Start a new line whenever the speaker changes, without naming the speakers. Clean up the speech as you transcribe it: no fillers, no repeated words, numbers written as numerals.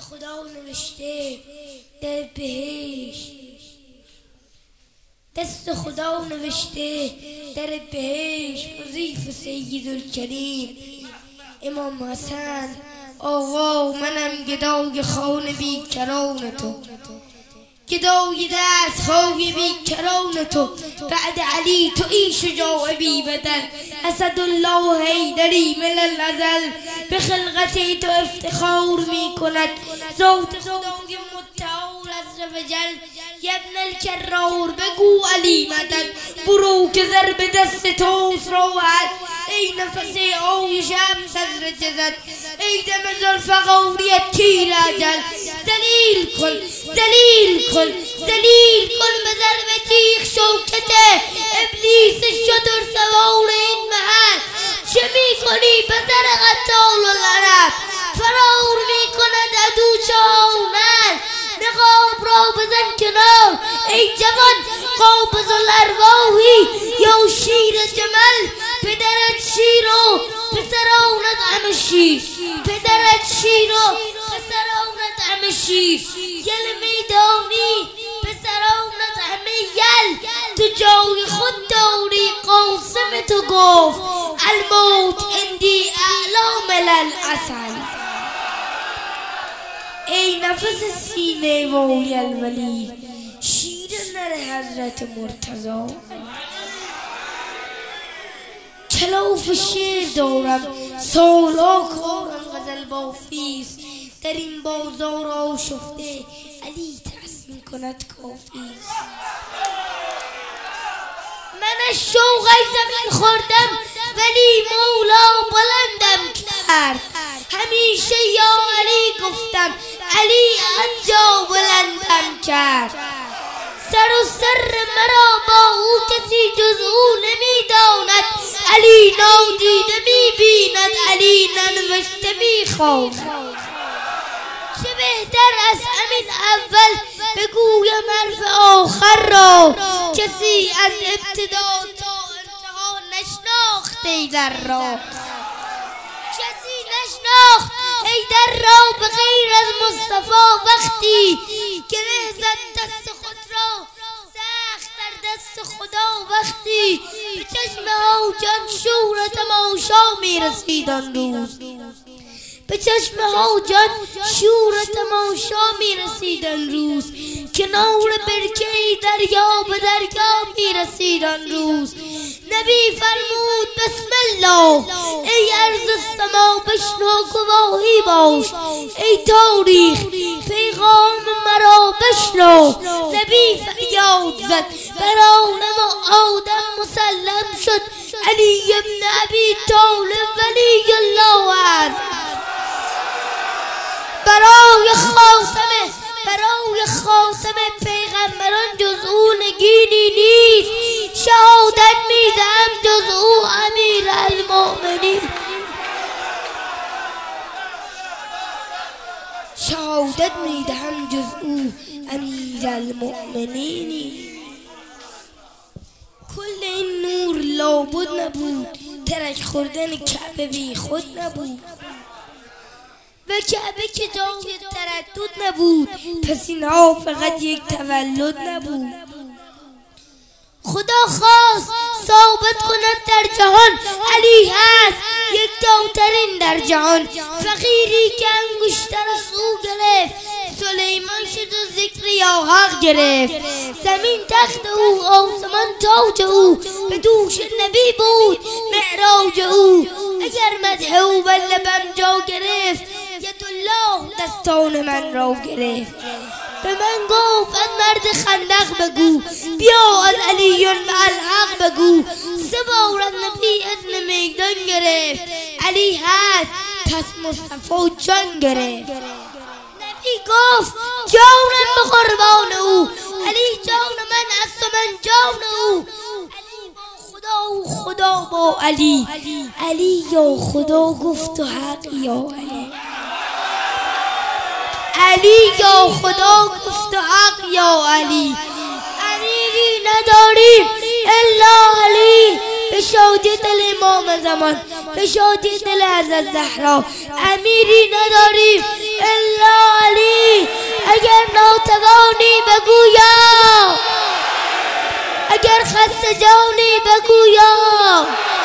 خدا نوشته در بهشت، دست خدا نوشته در بهشت وظیف سیدالکریم امام حسن آقا منم گدای خان بیکران تو، گدای دستهای بیکران تو، بعد علی تو ای شجاع بی بدل، اسدالله حیدری من الازل به خلقت تو افتخار می کند ذات خدای متعال عز وجل. ابن الکرار بگو علی مدد، برو که ضرب دست توست راحت، ای نفس آی شمس از رجزت، ای دم ذوالفقاری تیر اجل، ذلیل کن ذلیل کن ذلیل کن به ضرب تیغ شوکت ابلیس شتر سوار این محل. چه می کنی پسر قتال العرب، فرار می کند عدو چاونل، نقاب را بزن کنار ای جوان قابض الارواحی یا شیر جمل. پدرت شیر و پسرانت همه شیر، پدرت شیر و پسرانت همه شیر، یل میدانی پسرانت همه یل، تو جای خود داری قاسم تو گفت الموت اندی اعلی من العسل. ای نفس سینه ولی الولی شیر نر حضرت مرتضی، کلاف شعر دارم سالا کارم غزل بافیست، در این بازار آشفته علی ترس کند کافیست. من از شوق زمین خوردم ولی مولا بلندم کرد، همیشه یا علی گفتم علی آنجا بلندم کرد. سر و سر مرا با او کسی جز او نمیداند، علی نادیده میبیند علی ننوشته میخواند. چه بهتر از همین اول بگویم حرف آخر را، کسی از ابتدا تا انتها نشناخت ایدر را، کسی نشناخت ایدر را به غیر از مصطفی. وقتی گره زد دست خود را سخت در دست خدا، وقتی به چشم ها جان شور تماشا میرسید آن روز، به چشم ها جان شور تماشا میرسید آن روز، کنار برکه دریا به دریا میرسید آن روز. نبی فرمود بسم الله ای ارض السما بشنو گواهی باش، ای تاریخ پیغام مرا بشنو. نبی فریاد زد بر عالم و آدم مسلم شد، علی ابن ابی طالب ولی الله است. برای خاتم پیغمبران جز او نگینی نیست، شهادت میدم جز او امیر المؤمنین، شهادت میدم جز او امیر المؤمنین. کل این نور لابد نبود، ترک خوردن کعبه بی خود نبود، و کعبه که جای تردد نبود، پس اینها فقط یک تولد نبود. خدا خواست ثابت کند در جهان علی هست یک تاترین در جهان. فقیری که انگشتر از او گرفت سلیمان شد و ذکر یا حق گرفت، زمین تخت او آسمان تاج او، به دوش نبی بود معراج او. اگر مدح او بر لبم جا گرفت ید الله دستان من را گرفت. به من گفت از مرد خندق بگو بیا از علیون و الحق بگو، سه بار از نبی اذن میدان گرفت، علی هست پس مصطفی جان گرفت. نبی گفت جانم به قربان او، علی جان من است و من جان او. علی با خدا و خدا با علی، علی یا خدا گفت و حق یا علی، علی یا خدا گفت و حق یا علی. امیری نداریم الا علی، به شادی دل امام زمان، به شادی دل حضرت زهرا. امیری نداریم الا علی، اگر ناتوانی بگو یا، اگر خسته جانی بگو یا.